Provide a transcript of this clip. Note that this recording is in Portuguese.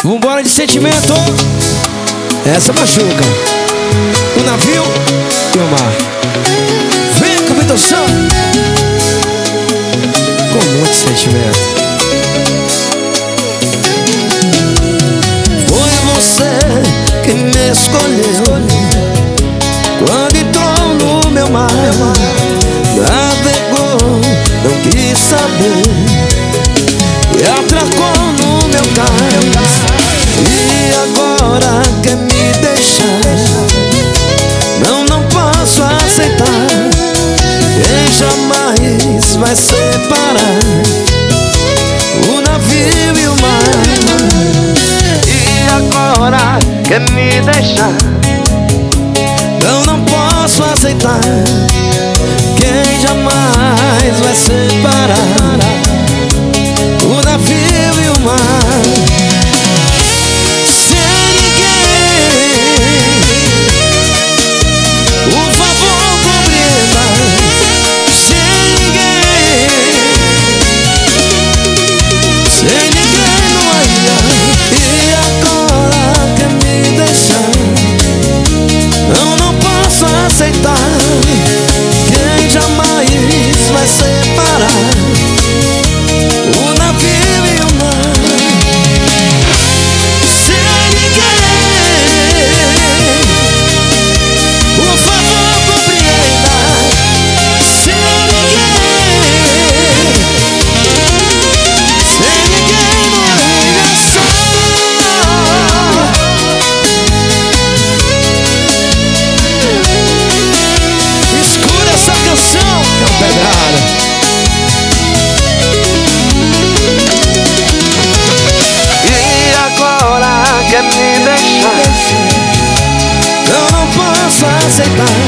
Vambora de sentimento. Essa machuca. O navio e o mar. Vem com Vitor Sam. Com muito sentimento. Foi você que me escolheu quando entrou no meu mar. Navegou, não quis saber e atracou no meu cais. E agora quer me deixar. Não posso aceitar. Quem jamais vai separar o navio e o mar. E agora quer me deixar. Não posso aceitar. Quem jamais vai separar o navio e o mar. Sem ninguém, por favor, compreenda. Sem ninguém no ar. E agora quer me deixar. Não posso aceitar. Quem jamais vai separar o navio e o mar. Sem ninguém, por favor, compreenda. Sem ninguém no ar. Escura essa canção, que é uma pedrada. E agora quer me deixar. Não posso aceitar.